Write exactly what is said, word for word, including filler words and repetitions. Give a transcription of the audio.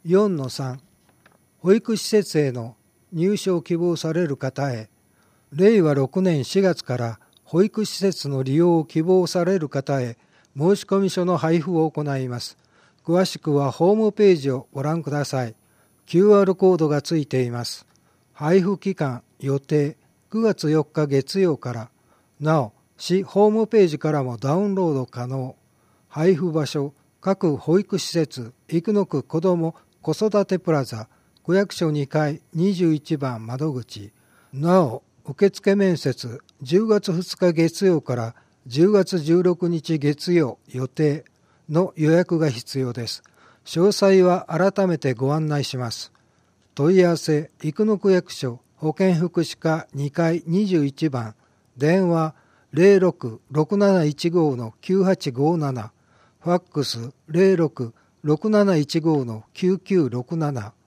よんのさん 保育施設への入所を希望される方へ、れいわろくねんしがつから保育施設の利用を希望される方へ申込書の配布を行います。詳しくはホームページをご覧ください。キューアール コードがついています。配布期間予定くがつよっか月曜から、なお市ホームページからもダウンロード可能。配布場所各保育施設生野区子ども子育てプラザ区役所にかいにじゅういちばん窓口。なお受付面接じゅうがつふつか月曜からじゅうがつじゅうろくにち月曜予定の予約が必要です。詳細は改めてご案内します。問い合わせ生野区役所保健福祉課にかいにじゅういちばん、電話 ゼロろく ろくなないちご きゅうはちごなな、ファックス ゼロろく ろくなないちご きゅうきゅうろくなな